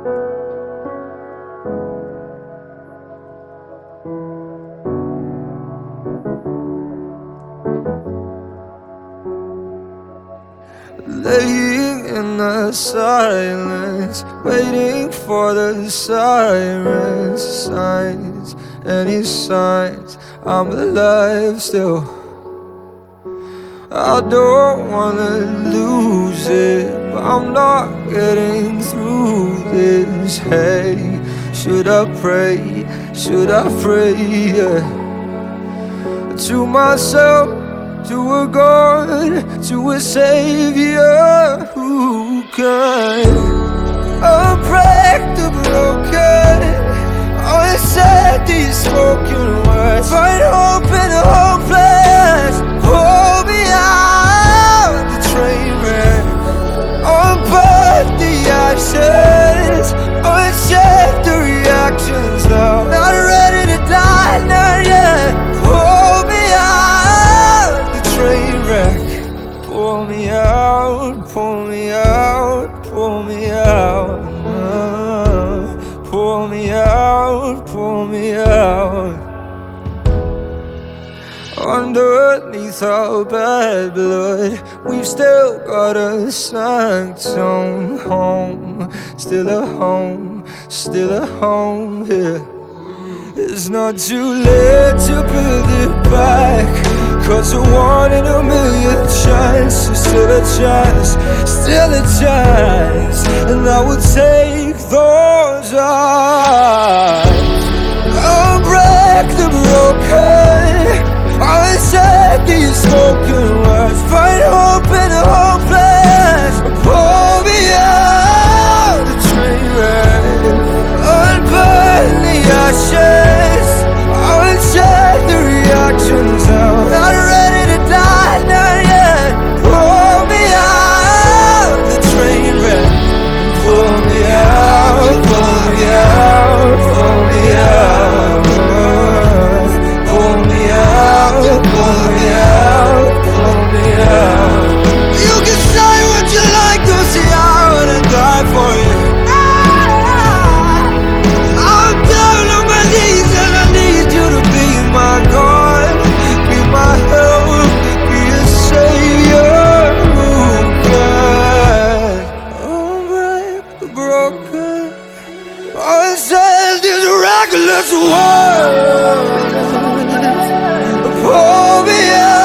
Laying in the silence, waiting for the sirens, signs, any signs I'm alive still. I don't wanna lose it, but I'm not getting through this. Hey, should I pray? Should I pray? Yeah. To myself, to a God, to a Savior who can unbreak the broken, unsaid these spoken words, find hope in the hopeless. Hold me out the train wreck, unburn the ashes, uncheck the reactions. Now not ready to die, not yet. Hold me out the train wreck. Pull me out, pull me out, pull me out. Pull me out, pull me out. Underneath our bad blood, we've still got a sanctum home. Still a home, still a home, yeah. It's not too late to build it back, 'cause a 1 in a million chance is still a chance, still a chance. And I will take those odds. I'll break the broken, I'll set these spoken words, find hope in the hopeless. Pull me out the train wreck, unburn the ashes, uncheck the reactions. Now not ready to die, not yet. Pull me out the train wreck. Pull me out, pull me out, pull me out. Pull me out, pull me out, pull me out. You can say what you like, don't see I wanna die for you. I'm down on my knees and I need you to be my God, be my help, be a savior who can unbreak the broken, unsaid this reckless world. Pull me out.